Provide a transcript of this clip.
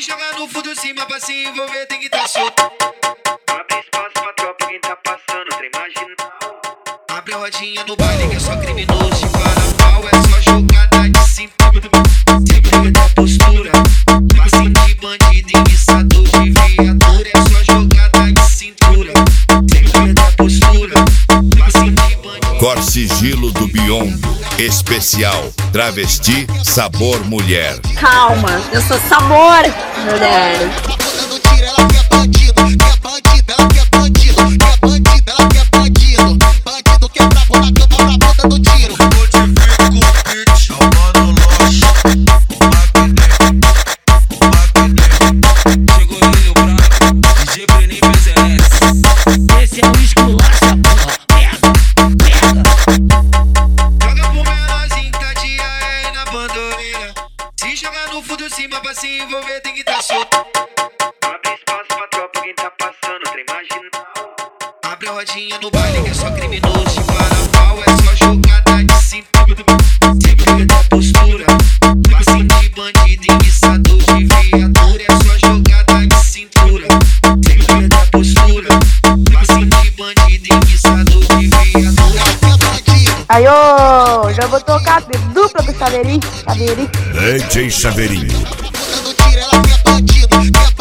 jogar no fundo cima pra se envolver tem que tá solto. Abre espaço pra tropa, quem tá passando, trem marginal. Abre a rodinha no baile que é só criminoso. Se para pau é só jogada de cintura. Sempre da postura. Passinho de bandido, enguiçador de viatura. É só jogada de cintura. Sempre da postura. Passinho de bandido. Cor Sigilo do Biondo. Especial Travesti Sabor Mulher. Calma, eu sou sabor, mulher. Dando tiro, ela quer bandido, quer bandido, ela quer bandido, quer bandido, ela quer bandido. Bandido que é brabo na cama pra bota do tiro. Modifica o beat, chamando loja. Chegou ele o brabo, DJ Breninho PZS. Esse é o esculacha, porra. Pega, pega. Joga pro menorzinho, tá de aí na bandoleira. Se jogar no fundo cima pra se envolver tem que tá solto. Abre espaço pra tropa, quem tá passando, trem marginal. Abre a rodinha no baile que é só criminoso. Se para pau é só jogada de cintura. Sempre da postura. Passinho de bandido, enguiçador de viatura. É só jogada de cintura. Sempre da postura. Passinho de bandido, enguiçador de viatura. Aí, ô, já vou tocar dupla do Chaveirinho. DJ Chaveirinho. Dando tiro, ela quer bandido, quer